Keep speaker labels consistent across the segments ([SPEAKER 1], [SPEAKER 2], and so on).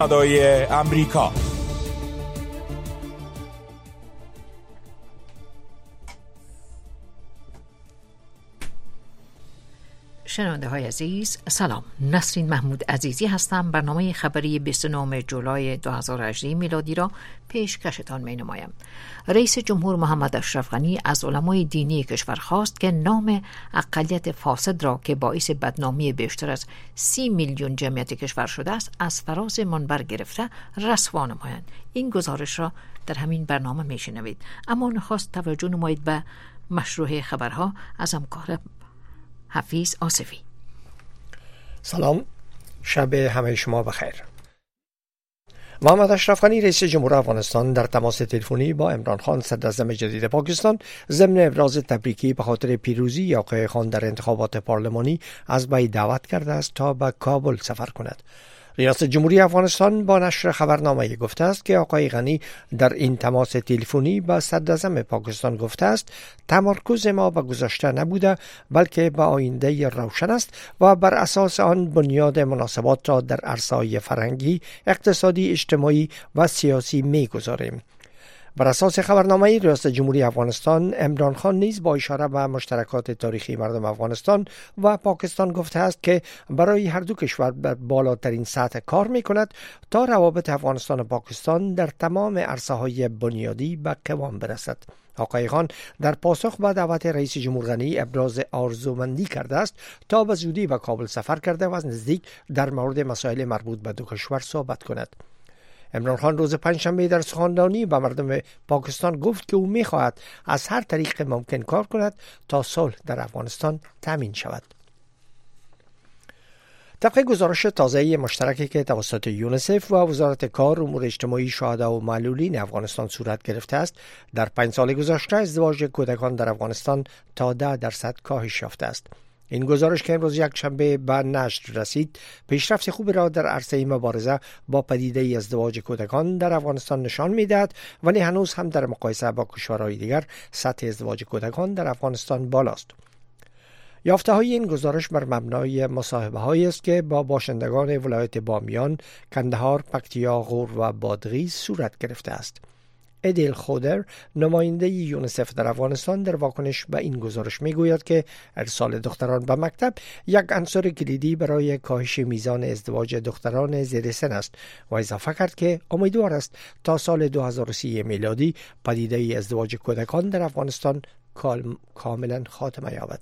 [SPEAKER 1] صدای امریکا.
[SPEAKER 2] شنونده های عزیز سلام، نسرین محمود عزیزی هستم. برنامه خبری 29 جولای 2018 میلادی را پیشکشتان می نمایم. رئیس جمهور محمد اشرف غنی از علمای دینی کشور خواست که نام اقلیت فاسد را که باعث بدنامی بیشتر از 30 میلیون جمعیت کشور شده است از فراز منبر گرفته رسوا نمایند. این گزارش را در همین برنامه می شنوید، اما نخست توجه نمایید به مشروع خبرها از همکار حفیظ آصفی.
[SPEAKER 3] سلام، شب همه شما بخیر. محمد اشرف غنی رئیس جمهور افغانستان در تماس تلفنی با عمران خان صدراعظم جدید پاکستان ضمن ابراز تبریکی به خاطر پیروزی آقای خان در انتخابات پارلمانی از وی دعوت کرده است تا به کابل سفر کند. ریاست جمهوری افغانستان با نشر خبرنامه گفته است که آقای غنی در این تماس تلفنی با صدراعظم پاکستان گفته است تمرکز ما به گذشته نبوده بلکه به آینده روشن است و بر اساس آن بنیاد مناسبات را در عرصه‌های فرهنگی، اقتصادی، اجتماعی و سیاسی می‌گذاریم. بر اساس خبرنامه ریاست جمهوری افغانستان، عمران خان نیز با اشاره به مشترکات تاریخی مردم افغانستان و پاکستان گفته است که برای هر دو کشور بر بالاترین سطح کار می‌کند تا روابط افغانستان و پاکستان در تمام عرصه‌های بنیادی به قوام برسد. آقای خان در پاسخ به دعوت رئیس جمهور غنی ابراز آرزومندی کرده است تا به زودی به کابل سفر کرده و از نزدیک در مورد مسائل مربوط به دو کشور صحبت کند. عمران خان روز پنجشنبه در سخنرانی به مردم پاکستان گفت که او می‌خواهد از هر طریق ممکن کار کند تا صلح در افغانستان تامین شود. طبق گزارش تازه مشترکی که توسط یونیسف و وزارت کار، امور اجتماعی، شهدا و معلولین افغانستان صورت گرفته است، در 5 سال گذشته ازدواج کودکان در افغانستان تا 10% کاهش یافته است. این گزارش که امروز یک شنبه به نشر رسید، پیشرفت خوبی را در عرصه مبارزه با پدیده ازدواج کودکان در افغانستان نشان می‌دهد، ولی هنوز هم در مقایسه با کشورهای دیگر سطح ازدواج کودکان در افغانستان بالاست. یافته‌های این گزارش بر مبنای مصاحبه‌هایی است که با باشندگان ولایت بامیان، کندهار، پکتیا، غور و بادغیس صورت گرفته است. ادیل خودر، نماینده یونیسف در افغانستان، در واکنش به این گزارش میگوید که ارسال دختران به مکتب یک عنصر کلیدی برای کاهش میزان ازدواج دختران زیر سن است و اضافه کرد که امیدوار است تا سال 2030 میلادی پدیده ازدواج کودکان در افغانستان کاملا خاتمه یابد.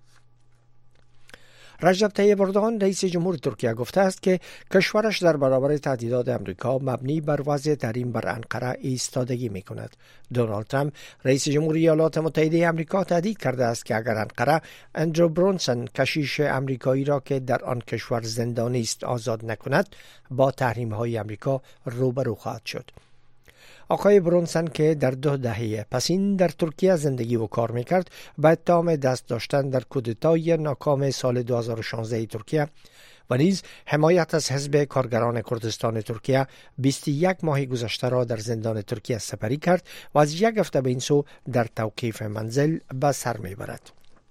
[SPEAKER 3] رجب طیب اردوغان رئیس جمهور ترکیه گفته است که کشورش در برابر تهدیدات امریکا مبنی بر وضع تحریم بر انقره ایستادگی می کند. دونالد ترامپ رئیس جمهوری ایالات متحده آمریکا تهدید کرده است که اگر انقره اندرو برونسون کشیش امریکایی را که در آن کشور زندانی است آزاد نکند، با تحریم های امریکا روبرو خواهد شد. آقای برونسون که در 2 دهه پسین در ترکیه زندگی و کار میکرد، به اتهام دست داشتن در کودتای ناکام سال 2016 ترکیه و نیز حمایت از حزب کارگران کردستان ترکیه 21 ماه گذشته را در زندان ترکیه سپری کرد و از 1 هفته به این سو در توقیف منزل به سر میبرد.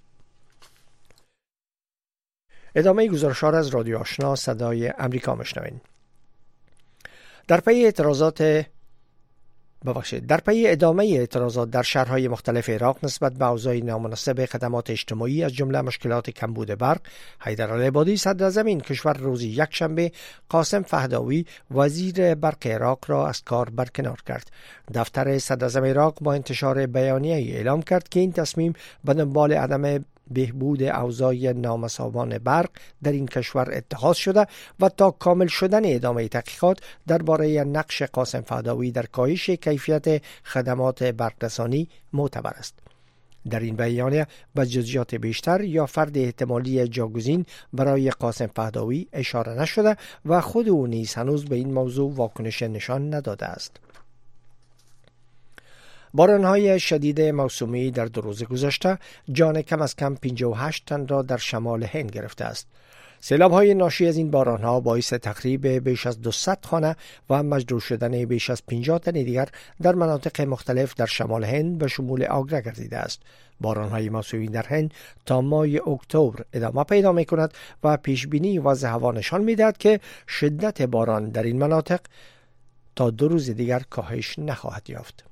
[SPEAKER 3] ادامه گزارش‌ها را از رادیو آشنا صدای امریکا میشنوید. در پی ادامه اعتراضات در شهرهای مختلف عراق نسبت به اوضاع نامناسب خدمات اجتماعی از جمله مشکلات کمبود برق، حیدرعلی عبادی صدراعظم این کشور روز یکشنبه قاسم فهداوی وزیر برق عراق را از کار برکنار کرد. دفتر صدراعظم عراق با انتشار بیانیه اعلام کرد که این تصمیم به دنبال عدم بهبود اوضاع نامساوان برق در این کشور اتخاذ شده و تا کامل شدن ادامه تحقیقات درباره نقش قاسم فهداوی در کاهش کیفیت خدمات برقرسانی معتبر است. در این بیانیه به جزئیات بیشتر یا فرد احتمالی جاگزین برای قاسم فهداوی اشاره نشده و خود او نیز هنوز به این موضوع واکنش نشان نداده است. باران‌های شدید موسومی در 2 روز گذشته جان کم از کم 58 تن را در شمال هند گرفته است. سیلاب‌های ناشی از این باران‌ها باعث تخریب بیش از 200 خانه و مجروح شدن بیش از 50 تن دیگر در مناطق مختلف در شمال هند به شمول آگره گردیده است. باران‌های موسومی در هند تا ماه اکتبر ادامه پیدا می‌کند و پیشبینی وضع هوا نشان می‌دهد که شدت باران در این مناطق تا 2 روز دیگر کاهش نخواهد یافت.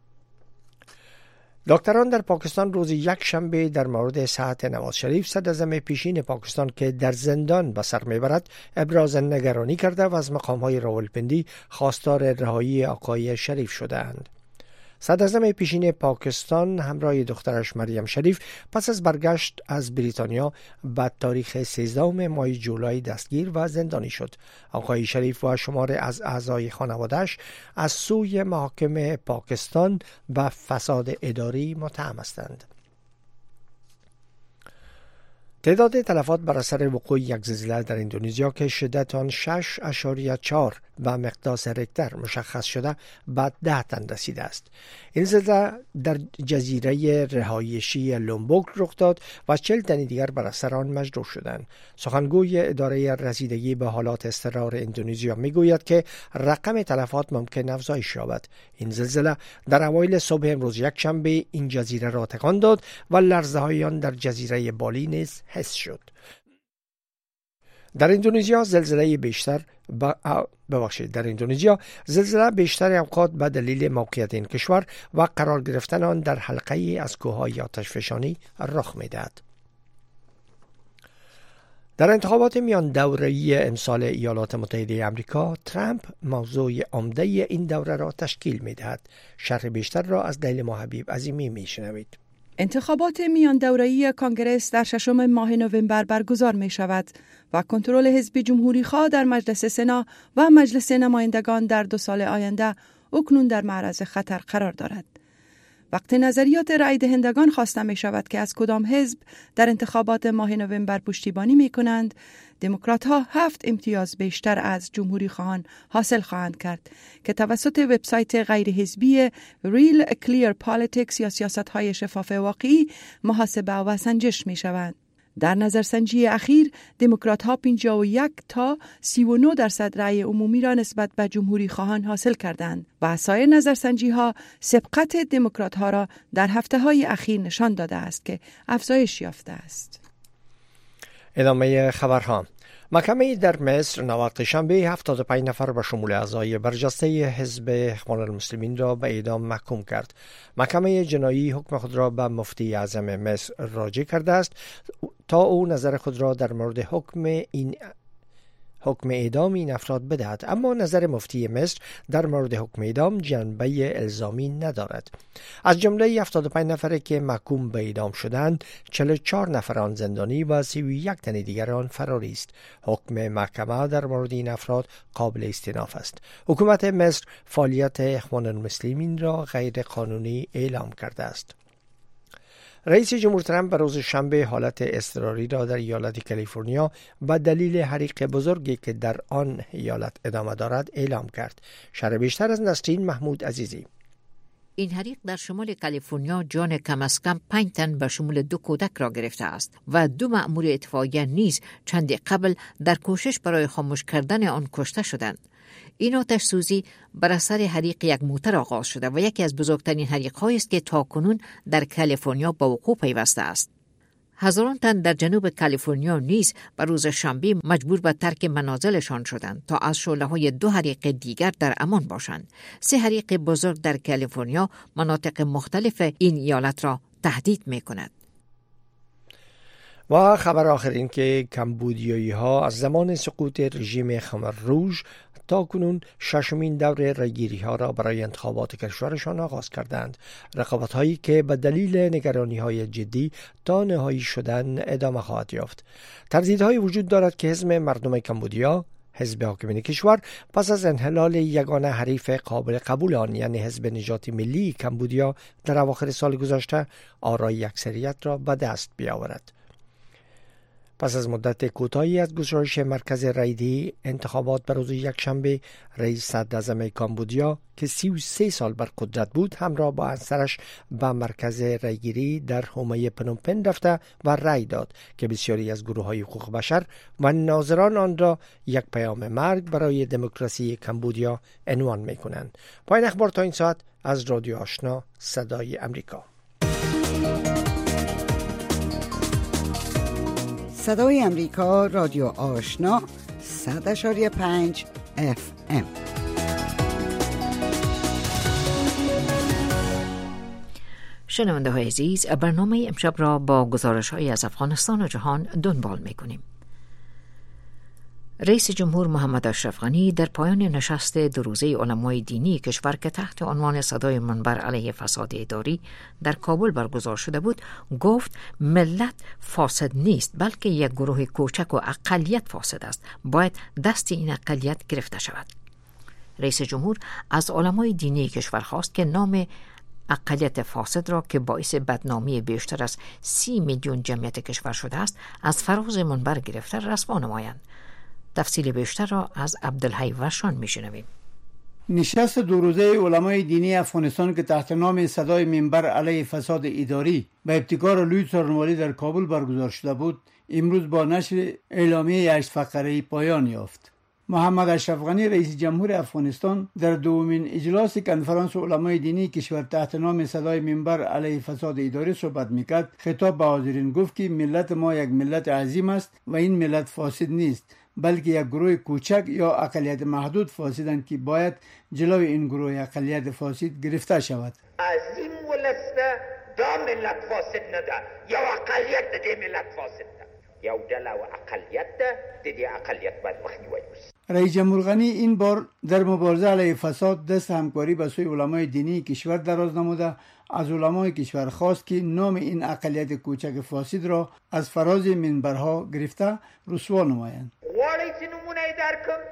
[SPEAKER 3] دکتران در پاکستان روز یک شنبه در مورد صحت نواز شریف صدراعظم پیشین پاکستان که در زندان به سر میبرد ابراز نگرانی کرده و از مقام‌های راولپندی خواستار رهایی آقای شریف شده‌اند. صدراعظم پیشین پاکستان همراه دخترش مریم شریف پس از برگشت از بریتانیا به تاریخ 13 ماه جولای دستگیر و زندانی شد. آقای شریف و شمار از اعضای خانواده‌اش از سوی محاکم پاکستان به فساد اداری متهم هستند. تعداد تلفات بر اثر وقوع یک زلزله در اندونزیا که شدت آن 6.4 به مقیاس ریکتر مشخص شده به 10 تن رسیده است. این زلزله در جزیره رهایشی لومبوک رخ داد و 40 تن دیگر بر اثر آن مجروح شدند. سخنگوی اداره رسیدگی به حالات اضطرار اندونزیا میگوید که رقم تلفات ممکن افزایش یابد. این زلزله در اوایل صبح امروز یکشنبه این جزیره را تکان داد و لرزه‌های آن در جزیره بالی نیز حس شد. در اندونزیا زلزله بیشتر اوقات به دلیل موقعیت این کشور و قرار گرفتن آن در حلقه‌ای از کوههای آتشفشانی رخ می‌دهد. در انتخابات میان دوره‌ای امسال ایالات متحده آمریکا، ترامپ موضوع عمده این دوره را تشکیل می‌دهد. شرح بیشتر را از لیلا محبیب عظیمی می‌شنوید.
[SPEAKER 1] انتخابات میان دوره‌ای کانگرس در 6 ماه نوامبر برگزار می شود و کنترل حزب جمهوری خواه در مجلس سنا و مجلس نمایندگان در 2 سال آینده اکنون در معرض خطر قرار دارد. وقتی نظریات رای دهندگان خواسته می شود که از کدام حزب در انتخابات ماه نوامبر پشتیبانی می کنند، دموکرات ها 7 امتیاز بیشتر از جمهوری خواهان حاصل خواهند کرد که توسط وبسایت غیر حزبی Real Clear Politics یا سیاست های شفاف واقعی محاسبه و سنجش می شوند. در نظرسنجی اخیر دموکرات ها 51 تا 39% رأی عمومی را نسبت به جمهوری خواهان حاصل کردند و سایر نظرسنجی ها سبقت دموکرات ها را در هفته های اخیر نشان داده است که افزایش یافته است.
[SPEAKER 3] ادامه خبرها. محکمه در مصر نوبت شنبه 75 نفر به شمول اعضای برجسته حزب اخوان المسلمین را به اعدام محکوم کرد. محکمه جنایی حکم خود را به مفتی اعظم مصر راجع کرده است تا او نظر خود را در مورد حکم اعدام این افراد بدهد، اما نظر مفتی مصر در مورد حکم اعدام جنبه الزامی ندارد. از جمله 75 نفره که محکوم به اعدام شدند، 44 نفر آن زندانی و 31 تن دیگر آن فراری است. حکم محکمه در مورد این افراد قابل استئناف است. حکومت مصر فعالیت اخوان المسلمین را غیر قانونی اعلام کرده است. رئیس جمهور ترامپ به روز شنبه حالت اضطراری را در ایالت کالیفرنیا به دلیل حریق بزرگی که در آن ایالت ادامه دارد اعلام کرد. شرح بیشتر از نسرین محمود عزیزی.
[SPEAKER 2] این حریق در شمال کالیفرنیا جان کم از کم 5 تن به شمول 2 کودک را گرفته است و 2 مأمور اطفائیه نیز چندی قبل در کوشش برای خاموش کردن آن کشته شدند. این آتش سوزی بر اثر حریق یک موتر آغاز شده و یکی از بزرگترین حریق‌هایی است که تاکنون در کالیفرنیا به وقوع پیوسته است. هزاران تن در جنوب کالیفرنیا نیز بر روز شنبه مجبور به ترک منازلشان شدند تا از شعله‌های 2 حریق دیگر در امان باشند. 3 حریق بزرگ در کالیفرنیا مناطق مختلف این ایالت را تهدید می‌کند.
[SPEAKER 3] و خبر آخر این که کمبودیایی ها از زمان سقوط رژیم خمر روژ تا کنون 6مین دور رایگیری ها را برای انتخابات کشورشان آغاز کردند. رقابت هایی که به دلیل نگرانی های جدی تا نهایی شدن ادامه خواهد یافت. تردیدهایی وجود دارد که حزب مردم کمبودیا، حزب حاکم کشور، پس از انحلال یگانه حریف قابل قبول آن یعنی حزب نجات ملی کمبودیا در اواخر سال گذشته آرای اکثریت را به دست بیاورد. پس از مدت کوتاهی از گزارش مرکز رایدهی انتخابات بر روز یکشنبه، رئیس صدراعظم کامبودیا که 33 سال بر قدرت بود همراه با همسرش به مرکز رایگیری در حومه پنومپن رفته و رای داد که بسیاری از گروه‌های حقوق بشر و ناظران آن را یک پیام مرگ برای دموکراسی کامبودیا عنوان می‌کنند. پایان اخبار تا این ساعت از رادیو آشنا صدای امریکا.
[SPEAKER 4] صدای امریکا، رادیو آشنا 100.5 FM.
[SPEAKER 2] شنونده های عزیز، برنامه امشب را با گزارش های از افغانستان و جهان دنبال می کنیم. رئیس جمهور محمد اشرف غنی در پایان نشست دو روزه علمای دینی کشور که تحت عنوان صدای منبر علیه فساد اداری در کابل برگزار شده بود گفت ملت فاسد نیست بلکه یک گروه کوچک و اقلیت فاسد است، باید دست این اقلیت گرفته شود. رئیس جمهور از علمای دینی کشور خواست که نام اقلیت فاسد را که باعث بدنامی بیشتر از 30 میلیون جمعیت کشور شده است از فراز منبر گرفته رسوا نمایند. تفصیل بیشتر را از عبدالحی ورشان میشنویم.
[SPEAKER 5] نشست دو روزه علمای دینی افغانستان که تحت نام صدای منبر علیه فساد اداری به ابتکار لوی څارنوالی در کابل برگزار شده بود، امروز با نشر اعلامیه 8 فقره‌ای پایان یافت. محمد اشرف غنی رئیس جمهور افغانستان در دومین اجلاس کنفرانس علمای دینی کشور تحت نام صدای منبر علیه فساد اداری صحبت میکرد. خطاب به حاضرین گفت که ملت ما یک ملت عظیم است و این ملت فاسد نیست بلکه یک گروه کوچک یا اقلیت محدود فاسدند که باید جلوی این گروه اقلیت فاسد گرفته شود.
[SPEAKER 6] عظیم ولسته دا ملت فاسد نده یا اقلیت ده ملت فاسد ده یا دله و اقلیت ده اقلیت باید مخنیوی بشه.
[SPEAKER 5] رئیس جمهور غنی این بار در مبارزه علیه فساد دست همکاری به سوی علمای دینی کشور دراز نموده از علمای کشور خواست که نام این اقلیت کوچک فاسد را از فراز منبرها گرفته رسوا نمایند.
[SPEAKER 6] واړی نمونه درکم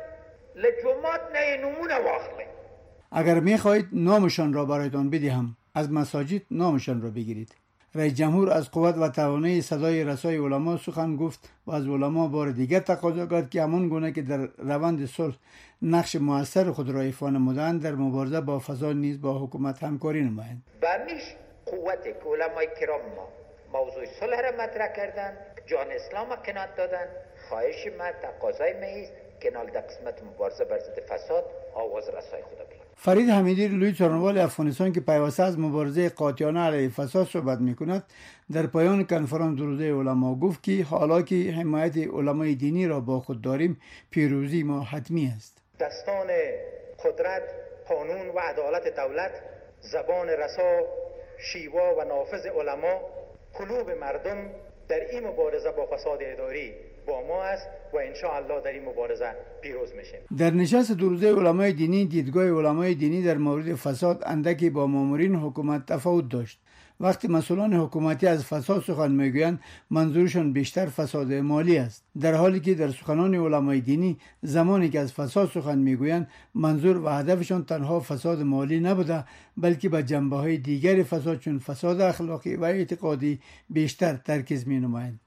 [SPEAKER 6] لجماعت نه نمونه واخلی.
[SPEAKER 5] اگر میخواهید نامشان را برایتان بدهم از مساجد نامشان را بگیرید. رئیس جمهور از قوت و توانایی صدای رسای علما سخن گفت و از علما بار دیگر تقاضا کرد که همان گونه که در روند صلح نقش موثر خود را ایفا نمودند در مبارزه با فساد نیز با حکومت همکاری نمایند.
[SPEAKER 6] بمیش قوت که علمای کرام ما موضوع صلح را مطرح کردند، جان اسلام کنار دادند. خواهش من تقاضای میست که نال در قسمت مبارزه بر ضد فساد آواز رسای خود بلند.
[SPEAKER 5] فرید حمیدی لوی څارنوال افغانستان که پیوسته از مبارزه قاطعانه علیه فساد صحبت میکند در پایان کنفرانس دو روزه علما گفت که حالا که حمایت علمای دینی را با خود داریم پیروزی ما حتمی است.
[SPEAKER 7] دستان قدرت، قانون و عدالت دولت، زبان رسا، شیوا و نافذ علما، قلوب مردم در این مبارزه با فساد اداری با ما است و انشاءالله در این مبارزه پیروز میشیم.
[SPEAKER 5] در نشست دو روزه علمای دینی دیدگاه علمای دینی در مورد فساد اندکی با مامورین حکومت تفاوت داشت. وقتی مسئولان حکومتی از فساد سخن میگویند منظورشان بیشتر فساد مالی است، در حالی که در سخنان علمای دینی زمانی که از فساد سخن میگویند منظور و هدفشان تنها فساد مالی نبوده بلکه به جنبه‌های دیگر فساد چون فساد اخلاقی و اعتقادی بیشتر ترکیز مینمایند.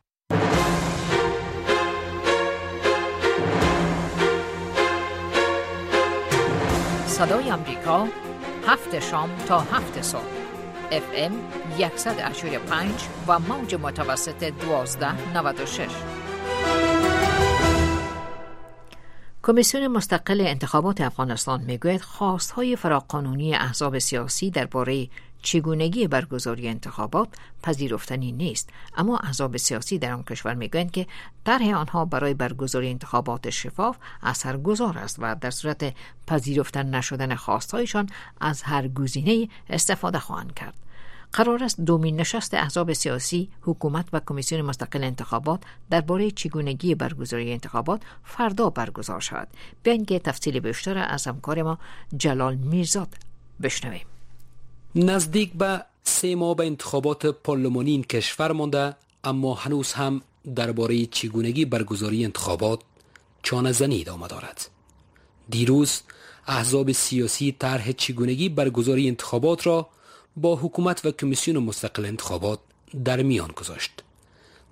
[SPEAKER 2] صدای امریکا 7 شام تا 7 صبح FM 100.5 و موج متوسط 1296. کمیسیون مستقل انتخابات افغانستان میگوید خواستهای فراقانونی احزاب سیاسی درباره چگونگی برگزاری انتخابات پذیرفتنی نیست، اما احزاب سیاسی در آن کشور میگویند که طرح آنها برای برگزاری انتخابات شفاف اثرگذار است و در صورت پذیرفتن نشدن خواستهایشان از هر گزینه استفاده خواهند کرد. قرار است دومین نشست احزاب سیاسی، حکومت و کمیسیون مستقل انتخابات درباره چگونگی برگزاری انتخابات فردا برگزار شود. بیاین که تفصیل بیشتر از همکار ما جلال میرزاد بشنویم.
[SPEAKER 8] نزدیک به 3 ماه به انتخابات پارلمانی این کشور مانده، اما هنوز هم درباره چگونگی برگزاری انتخابات چانه زنی ادامه دارد. دیروز احزاب سیاسی طرح چگونگی برگزاری انتخابات را با حکومت و کمیسیون مستقل انتخابات در میان گذاشت.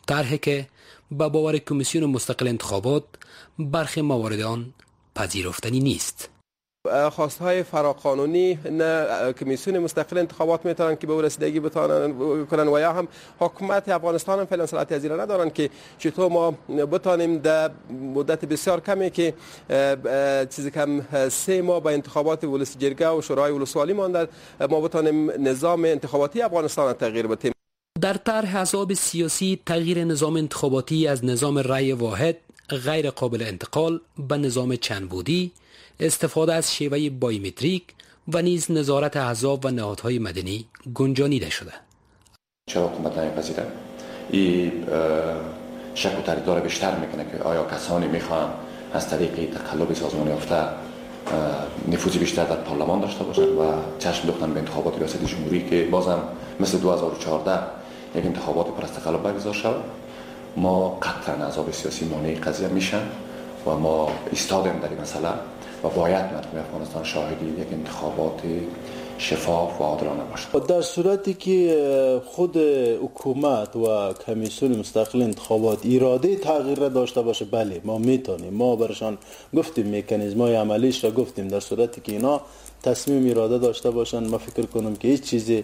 [SPEAKER 8] طرحی که به باور کمیسیون مستقل انتخابات برخی موارد آن پذیرفتنی نیست.
[SPEAKER 9] خواستهای فراقانونی نه کمیسیون مستقل انتخابات میتونن که به رسیدگی بتونن و یا هم حکومت افغانستان هم فعلا صلاحیت پذیری ندارن که چطور ما بتونیم در مدت بسیار کمی که چیزی کم 3 ماه به انتخابات ولس جرگه و شورای ولسوالی مانده ما بتونیم نظام انتخاباتی افغانستان تغییر بدیم.
[SPEAKER 8] در طرح احزاب سیاسی تغییر نظام انتخاباتی از نظام رأی واحد غیر قابل انتقال به نظام چند بودی، استفاده از شیوه بایومتریک و نیز نظارت احزاب و نهادهای مدنی گنجانیده شده.
[SPEAKER 10] چرا حکومت نمیپذیره؟ این شک و تردید را بیشتر میکنه که آیا کسانی میخوان از طریق تقلب سازمان یافته نفوذی بیشتر در پارلمان داشته باشند و چشم دوختن به انتخابات ریاست جمهوری که بازم مثل 2014 یک انتخابات پر از تقلب برگزار شود. ما قطعا احزاب سیاسی مانع قضیه میشن و ما ایستادیم در این مسئله و باید مردم افغانستان شاهدی یک انتخابات شفاف و عادلانه باشد.
[SPEAKER 11] در صورتی که خود حکومت و کمیسیون مستقل انتخابات اراده تغییر را داشته باشه، بله ما میتونیم، ما برشان گفتیم مکانیزم‌های عملیش را گفتیم. در صورتی که اینا تصمیم اراده داشته باشن ما فکر کنم که هیچ چیزی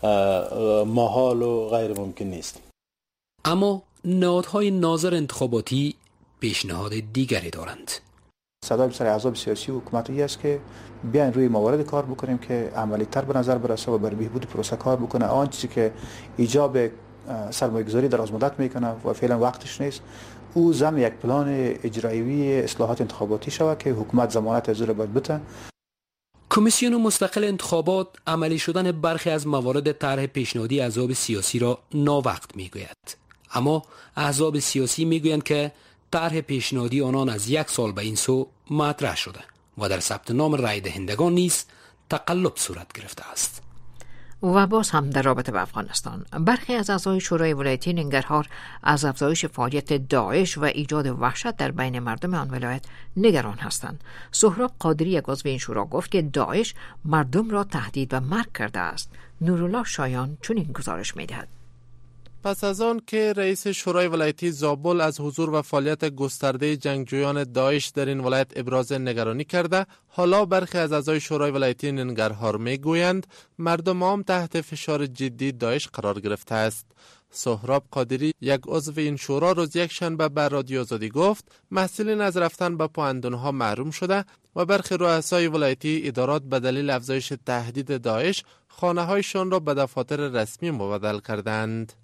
[SPEAKER 11] محال و غیر ممکن نیست.
[SPEAKER 8] اما نهادهای ناظر انتخاباتی پیشنهاد دیگری دارند.
[SPEAKER 12] صدای بسیار احزاب سیاسی و حکومتی است که بیاین روی موارد کار بکنیم که عملی تر به نظر برسه و بر بهبود پروسه کار بکنه. آن چیزی که ایجاب سرمایه‌گذاری در از مدت میکنه و فعلا وقتش نیست، او ضمن یک پلان اجرایی اصلاحات انتخاباتی شود که حکومت ضمانت از او باید بده.
[SPEAKER 8] کمیسیون مستقل انتخابات عملی شدن برخی از موارد طرح پیشنهادی احزاب سیاسی را ناوقت میگوید، اما احزاب سیاسی میگویند که طرح پیشنهادی آنان از 1 سال به این سو مطرح شده و در ثبت نام رای دهندگان نیز تقلب صورت گرفته است.
[SPEAKER 2] و باز هم در رابطه با افغانستان، برخی از اعضای شورای ولایتی ننگرهار از افزایش فعالیت داعش و ایجاد وحشت در بین مردم آن ولایت نگران هستند. سهراب قادری، یک عضو این شورا، گفت که داعش مردم را تهدید و مرگ کرده است. نورالله شایان چنین گزارش می‌دهد.
[SPEAKER 13] پس از آن که رئیس شورای ولایتی زابل از حضور و فعالیت گسترده جنگجویان داعش در این ولایت ابراز نگرانی کرده، حالا برخی از اعضای شورای ولایتی ننگرهار میگویند مردم عام تحت فشار جدی داعش قرار گرفته است. سهراب قادری، یک عضو این شورا، روز یک شنبه به رادیو آزادی گفت محصلین از رفتن به پوهنتون‌ها محروم شده و برخی رؤسای ولایتی ادارات به دلیل افزایش تهدید داعش خانه‌هایشان را به دفاتر رسمی مبدل کردند.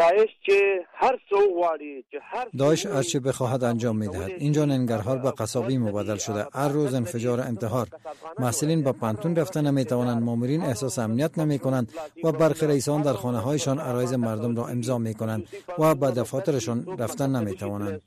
[SPEAKER 14] داعش هر چه بخواهد انجام میدهد. اینجا ننگرهار به قصابی مبدل شده. هر روز انفجار، انتحار. محصلین به پانتون رفتن نمیتوانند، مامورین احساس امنیت نمیکنند و برخی رئیسان در خانه هایشان عرایض مردم را امضا میکنند و به دفاترشان رفتن نمیتوانند.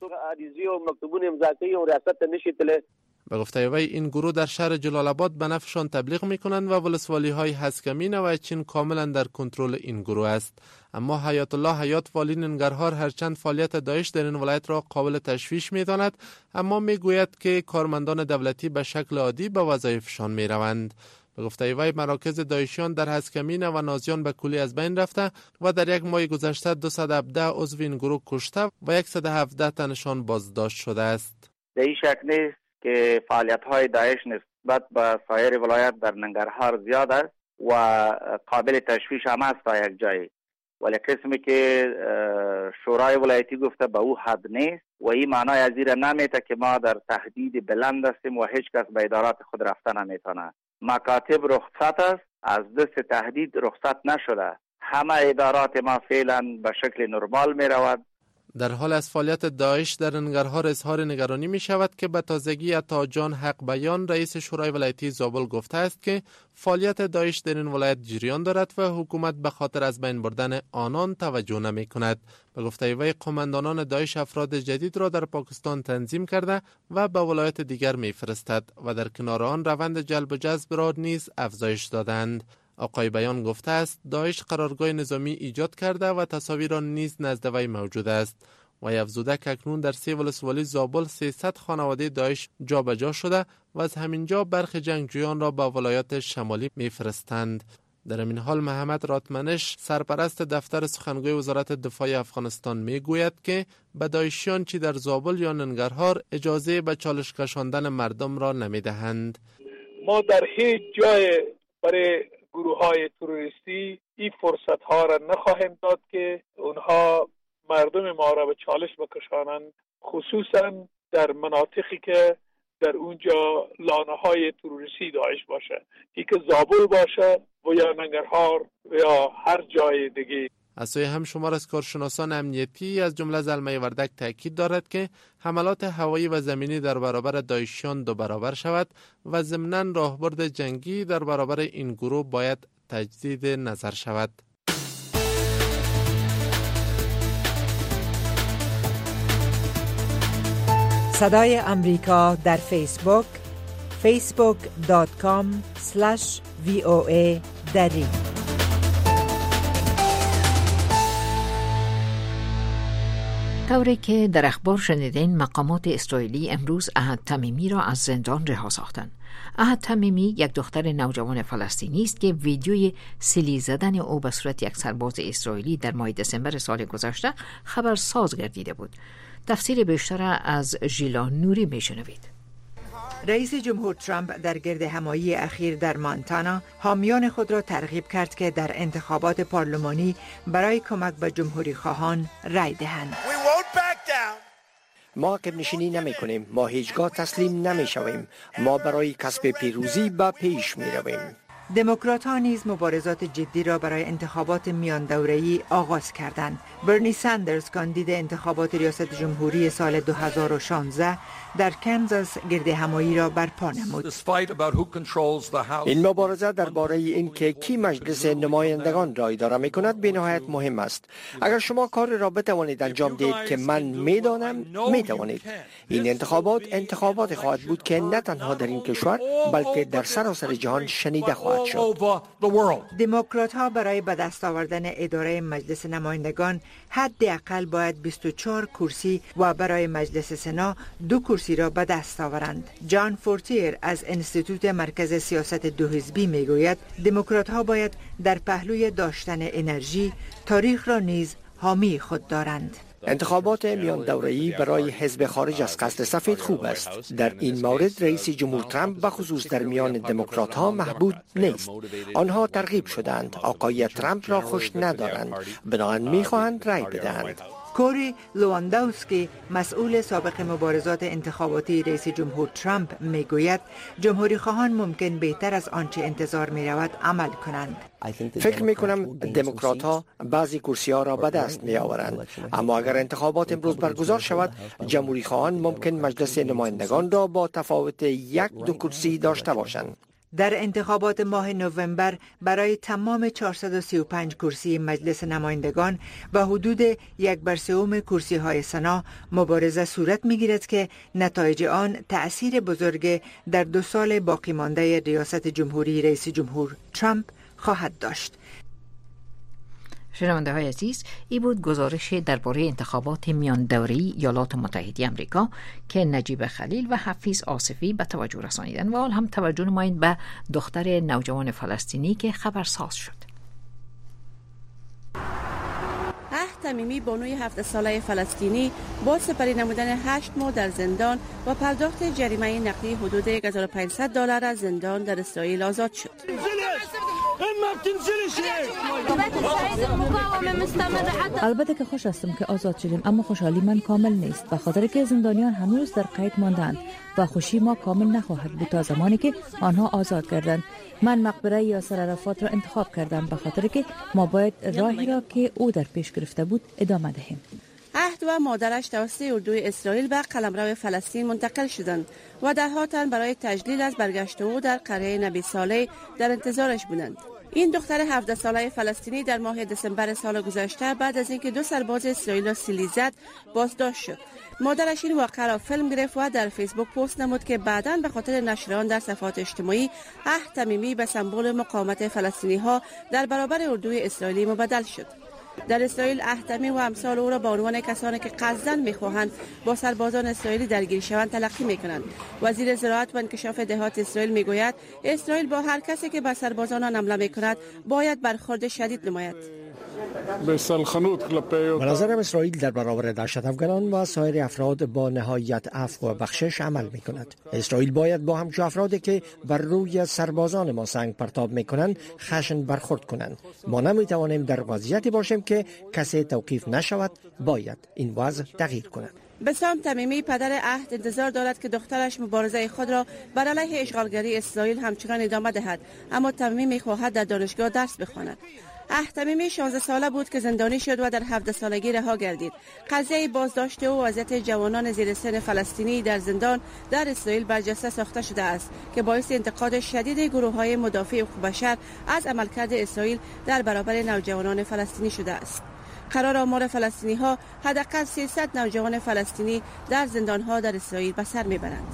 [SPEAKER 13] به گفته وی این گروه در شهر جلال آباد به نفعشان تبلیغ میکنند و ولسوالی های هسکمین و چین کاملا در کنترل این گروه است. اما حیات الله حیات، والی ننگرهار، هرچند فعالیت داعش در این ولایت را قابل تشویش میداند، اما میگوید که کارمندان دولتی به شکل عادی به وظایفشان میروند. به گفته وی مراکز داعشیان در هسکمین و نازیان به کلی از بین رفته و در یک ماه گذشته 217 عضو این گروه کشته و 117 تنشان بازداشت شده است.
[SPEAKER 15] به این شکل نیست که فعالیت‌های داعش نسبت به سایر ولایت در ننگرهار زیاد است و قابل تشویش هم است تا یک جایی، ولی قسمی که شورای ولایتی گفته به او حد نیست و این معنای از این نمیده که ما در تهدید بلند هستیم و هیچ کس به ادارات خود رفته نمیتونه. مکاتب رخصت است، از دست تهدید رخصت نشده. همه ادارات ما فعلا به شکل نرمال می رود.
[SPEAKER 13] در حال از فعالیت داعش در ننگرهار اظهار نگرانی می شود که به تازگی عطا جان حق بیان، رئیس شورای ولایتی زابل، گفته است که فعالیت داعش در این ولایت جریان دارد و حکومت به خاطر از بین بردن آنان توجه نمی کند. به گفته وی قماندانان داعش افراد جدید را در پاکستان تنظیم کرده و به ولایت دیگر می فرستد و در کنار آن روند جلب و جذب را نیز افزایش دادند. آقای بیان گفته است داعش قرارگاه نظامی ایجاد کرده و تصاویر آن نیز نزد وی موجود است و افزوده که اکنون در 3 ولسوالی زابل 300 خانواده داعش جابجا شده و از همینجا برخی جنگجویان را به ولایات شمالی میفرستند. در این حال محمد راتمنش سرپرست دفتر سخنگوی وزارت دفاع افغانستان میگوید که به داعشیان چی در زابل یا ننگرهار اجازه به چالش کشاندن مردم را نمیدهند.
[SPEAKER 16] ما در هیچ جای برای گروه‌های تروریستی این فرصت‌ها را نخواهیم داد که اونها مردم ما را به چالش بکشانند، خصوصا در مناطقی که در اونجا لانه‌های تروریستی داعش باشه، ای که زابل باشه و یا ننگرهار و یا هر جای دیگه.
[SPEAKER 13] از سوی هم شمار از کارشناسان امنیتی از جمله زلمه وردک تاکید دارد که حملات هوایی و زمینی در برابر داعشیان 2 برابر شود و ضمناً راهبرد جنگی در برابر این گروه باید تجدید نظر شود.
[SPEAKER 17] صدای امریکا در فیسبوک facebook.com/VOA دری.
[SPEAKER 2] طوری که در اخبار شنیدین، مقامات اسرائیلی امروز احد تمیمی را از زندان رها ساختند. احد تمیمی یک دختر نوجوان فلسطینی است که ویدیوی سیلی زدن او به صورت یک سرباز اسرائیلی در ماه دسامبر سال گذشته خبرساز گردیده بود. تفسیر بیشتر از ژیلا نوری میشنوید.
[SPEAKER 17] رئیس جمهور ترامپ در گرد همایی اخیر در مانتانا حامیان خود را ترغیب کرد که در انتخابات پارلمانی برای کمک به جمهوری خواهان رای دهند.
[SPEAKER 3] ما عقب نشینی نمی کنیم، ما هیچگاه تسلیم نمی شویم، ما برای کسب پیروزی به پیش می رویم.
[SPEAKER 17] دموکرات ها نیز مبارزات جدی را برای انتخابات میان دوره‌ای آغاز کردند. برنی ساندرز کاندید انتخابات ریاست جمهوری سال 2016 در کنزاس گرد همایی را برپا نمود.
[SPEAKER 3] این مبارزه درباره اینکه کی مجلس نمایندگان را اداره می‌کند به نهایت مهم است. اگر شما کار را بتوانید انجام دهید که من می‌دانم، می‌توانید. این انتخابات خواهد بود که نه تنها در این کشور بلکه در سراسر جهان شنیده خواهد شد.
[SPEAKER 17] دموکرات ها برای به دست آوردن اداره مجلس نمایندگان حداقل باید 24 کرسی و برای مجلس سنا 2 کرسی را به دست آورند. جان فورتیر از انستیتوت مرکز سیاست 2 حزبی میگوید دموکرات ها باید در پهلوی داشتن انرژی تاریخ را نیز حامی خود دارند.
[SPEAKER 3] انتخابات میان دوره‌ای برای حزب خارج از قصد سفید خوب است. در این مورد رئیس جمهور ترامپ به خصوص در میان دموکرات ها محبوب نیست. آنها ترغیب شدند، آقای ترامپ را خوش ندارند، بنابراین می‌خواهند رای بدهند.
[SPEAKER 17] کوری لواندوسکی مسئول سابق مبارزات انتخاباتی رئیس جمهور ترامپ میگوید جمهوری خواهان ممکن بهتر از آنچه انتظار می رود عمل کنند.
[SPEAKER 3] فکر می کنم دموکرات ها بعضی کرسی ها را به دست می آورند، اما اگر انتخابات امروز برگزار شود جمهوری خواهان ممکن مجلس نمایندگان را با تفاوت 1-2 کرسی داشته باشند.
[SPEAKER 17] در انتخابات ماه نوامبر برای تمام 435 کرسی مجلس نمایندگان و حدود 1/3 کرسی های سنا مبارزه صورت می گیرد که نتایج آن تأثیر بزرگ در 2 سال باقی مانده ریاست جمهوری رئیس جمهور ترامپ خواهد داشت.
[SPEAKER 2] شنونده های عزیز، این بود گزارش درباره انتخابات میان دوره‌ای ایالات متحده آمریکا که نجیب خلیل و حفیظ آصفی به توجه رسانیدن و حال هم توجه نمایید به دختر نوجوان فلسطینی که خبرساز شد.
[SPEAKER 18] احد تمیمی بانوی 17 ساله فلسطینی با سپری نمودن 8 ماه در زندان و پرداخت جریمه نقدی حدود $1500 از زندان در اسرائیل آزاد شد.
[SPEAKER 19] البته که خوش هستم که آزاد شدیم، اما خوشحالی من کامل نیست، به خاطر که زندانیان هنوز در قید ماندند و خوشی ما کامل نخواهد بود تا زمانی که آنها آزاد گردند. من مقبره یاسر عرفات را انتخاب کردم به خاطر که ما باید راهی را که او در پیش گرفته بود ادامه دهیم.
[SPEAKER 18] احد و مادرش توسط اردوی اسرائیل به قلمرو فلسطین منتقل شدند و در حاتن برای تجلیل از برگشت او در قریه نبی صالح در انتظارش بودند. این دختر 17 ساله فلسطینی در ماه دسامبر سال گذشته بعد از اینکه 2 سرباز اسرائیل را سیلی زد بازداشت شد. مادرش این واقعه را فیلم گرفت و در فیسبوک پست نمود که بعداً به خاطر نشر آن در صفحات اجتماعی احد تمیمی به سمبل مقاومت فلسطینی ها در برابر اردوی اسرائیلی مبدل شد. در اسرائیل احتمی و امثال او را به عنوان کسانی که قصداً می‌خواهند با سربازان اسرائیلی درگیر شوند تلقی می‌کنند. وزیر زراعت و انکشاف دهات اسرائیل می‌گوید اسرائیل با هر کسی که به سربازان حمله می‌کند باید برخورد شدید نماید.
[SPEAKER 3] به نظرم اسرائیل در برابر دهشت افغانان و سایر افراد با نهایت عفو و بخشش عمل می کند. اسرائیل باید با همچون افرادی که بر روی سربازان ما سنگ پرتاب می کنند خشن برخورد کنند. ما نمی توانیم در وضعیتی باشیم که کسی توقیف نشود. باید این وضع تغییر کند.
[SPEAKER 18] بسام تمیمی پدر عهد انتظار دارد که دخترش مبارزه خود را بر علیه اشغالگری اسرائیل همچنان ادامه دهد، اما تمیمی می‌خواهد در دانشگاه درس بخواند. تمیمی 16 ساله بود که زندانی شد و در 17 سالگی رها گردید. قضیه بازداشت او و وضعیت جوانان زیر سن فلسطینی در زندان در اسرائیل برجسته ساخته شده است که باعث انتقاد شدید گروه‌های مدافع حقوق بشر از عملکرد اسرائیل در برابر نوجوانان فلسطینی شده است. قرار آمار فلسطینی ها حداقل 300 نوجوان فلسطینی در زندان ها در اسرائیل به سر میبرند.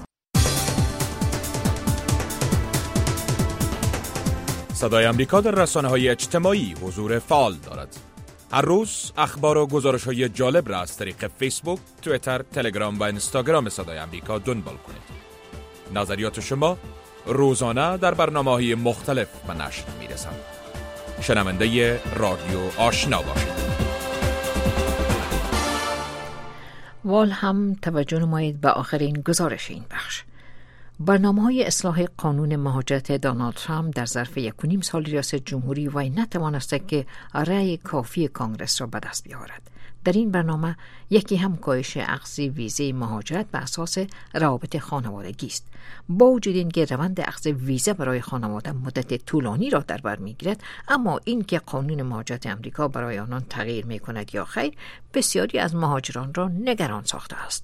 [SPEAKER 20] صدای امریکا در رسانه‌های اجتماعی حضور فعال دارد. هر روز اخبار و گزارش‌های جالب را از طریق فیسبوک، توییتر، تلگرام و اینستاگرام صدای امریکا دنبال کنید. نظریات شما روزانه در برنامه‌های مختلف به نشر می‌رسند. شنونده رادیو آشنا باشید.
[SPEAKER 2] وال هم توجه نمایید به آخرین گزارش این بخش. برنامه‌های اصلاح قانون مهاجرت دونالد ترامپ در ظرف 1.5 سال ریاست جمهوری وی نتوانسته که رأی کافی کانگرس را به دست بیاورد. در این برنامه یکی هم کاهش اخذ ویزه مهاجرت به اساس روابط خانوادگی است. با وجود اینکه روند اخذ ویزه برای خانواده مدت طولانی را در بر میگیرد، اما اینکه قانون مهاجرت امریکا برای آنان تغییر میکند یا خیر، بسیاری از مهاجران را نگران ساخته است.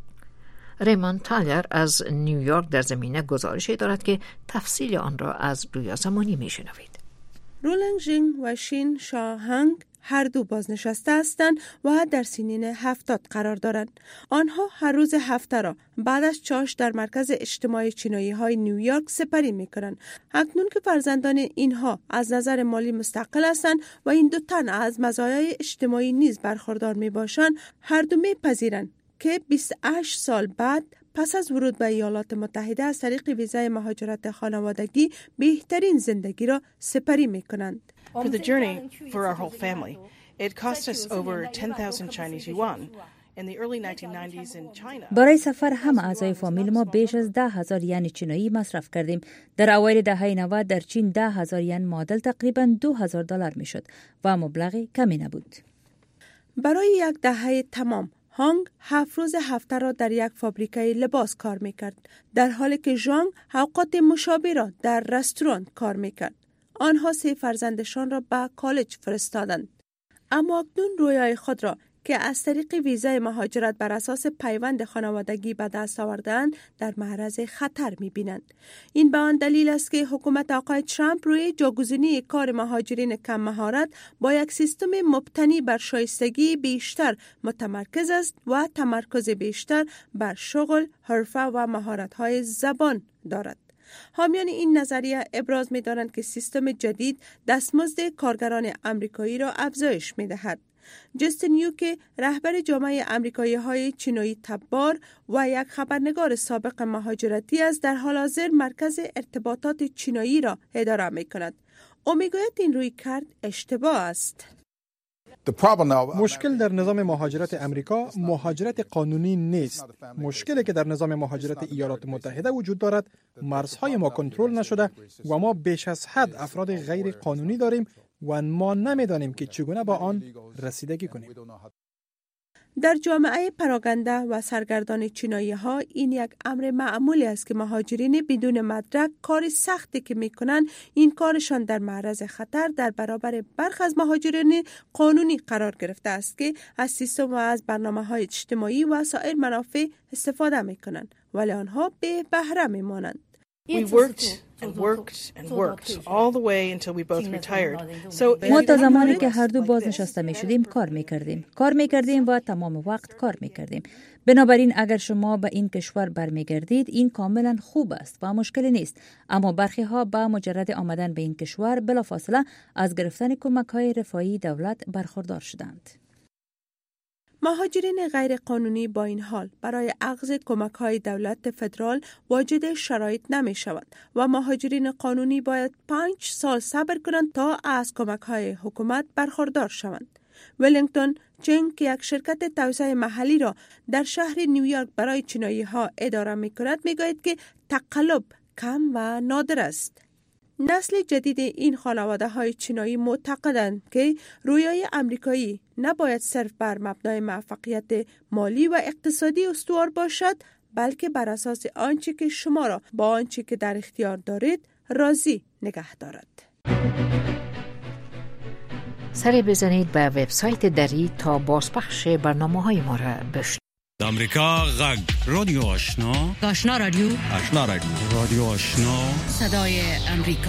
[SPEAKER 2] ریموند تالر از نیویورک در زمینه گزارشی دارد که تفصیل آن را از رویا زمانی میشنوید.
[SPEAKER 1] رولنگ جینگ و شین شاهنگ هر دو بازنشسته هستند و در سنین 70 قرار دارند. آنها هر روز هفته را بعد از چاش در مرکز اجتماعی چینایی های نیویورک سپری می کنند. اکنون که فرزندان اینها از نظر مالی مستقل هستند و این دو تن از مزایای اجتماعی نیز برخوردار می باشند، هر دو می پذیرند که 28 سال بعد پس از ورود به ایالات متحده از طریق ویزای مهاجرت خانوادگی بهترین زندگی را سپری می کنند.
[SPEAKER 21] For the journey for our whole family, it cost us over 10,000 Chinese yuan. In the early 1990s in China.
[SPEAKER 19] برای سفر همه اعضای فامیل ما بیش از 10,000 ین چینایی مصرف کردیم. در اوایل دهه 90 در چین 10,000 ین معادل تقریباً $2,000 میشد و مبلغی کمی نبود.
[SPEAKER 1] برای یک دهه تمام هانگ 7 روز هفته را در یک فابریکه لباس کار میکرد، در حالی که ژانگ اوقات مشابه را در رستوران کار میکرد. آنها 3 فرزندشان را به کالج فرستادند. اما اکنون رویای خود را که از طریق ویزای مهاجرت بر اساس پیوند خانوادگی به دست آوردند در معرض خطر می‌بینند. این به آن دلیل است که حکومت آقای ترامپ روی جاگزینی کار مهاجرین کم مهارت با یک سیستم مبتنی بر شایستگی بیشتر متمرکز است و تمرکز بیشتر بر شغل، حرفه و مهارت‌های زبان دارد. حامیان این نظریه ابراز می‌دارند که سیستم جدید دستمزد کارگران آمریکایی را افزایش می‌دهد. جستین یوکی رهبر جامعه آمریکایی‌های چینایی تبار و یک خبرنگار سابق مهاجرتی است در حال حاضر مرکز ارتباطات چینایی را اداره می‌کند. او می‌گوید این رویکرد اشتباه است.
[SPEAKER 22] مشکل در نظام مهاجرت امریکا مهاجرت قانونی نیست. مشکلی که در نظام مهاجرت ایالات متحده وجود دارد مرزهای ما کنترل نشده و ما بیش از حد افراد غیر قانونی داریم و ما نمیدانیم که چگونه با آن رسیدگی کنیم.
[SPEAKER 1] در جامعه پراکنده و سرگردان چینایی ها این یک امر معمولی است که مهاجرین بدون مدرک کار سختی که میکنند این کارشان در معرض خطر در برابر برخی از مهاجرین قانونی قرار گرفته است که از سیستم و از برنامه‌های اجتماعی و سایر منافع استفاده میکنند ولی آنها به بهره میمانند.
[SPEAKER 21] We worked and worked and worked all the way until we both retired.
[SPEAKER 19] ما تا زمانی که هر دو بازنشسته می شدیم کار می کردیم و تمام وقت کار می کردیم. بنابراین اگر شما به این کشور برمیگردید این کاملا خوب است و مشکلی نیست، اما برخی ها با مجرد آمدن به این کشور بلافاصله از گرفتن کمک‌های رفاهی دولت برخوردار شدند.
[SPEAKER 1] مهاجرین غیر قانونی با این حال برای اخذ کمک‌های دولت فدرال واجد شرایط نمی شوند و مهاجرین قانونی باید 5 سال صبر کنند تا از کمک‌های حکومت برخوردار شوند. ولینگتون چنگ که یک شرکت توسعه محلی را در شهر نیویورک برای چینایی‌ها اداره می‌کند می‌گوید که تقلب کم و نادر است. نسل جدید این خانواده‌های چینایی معتقدند که رویای آمریکایی نباید صرف بر مبنای موفقیت مالی و اقتصادی استوار باشد، بلکه بر اساس آنچه که شما را با آنچه که در اختیار دارید راضی نگه دارد.
[SPEAKER 2] سری بزنید به وبسایت دری تا بازپخش برنامه‌های ما را بشنوید.
[SPEAKER 4] آمریکا غږ رادیو آشنا
[SPEAKER 6] رادیو
[SPEAKER 4] رادیو آشنا
[SPEAKER 6] صدای امریکا.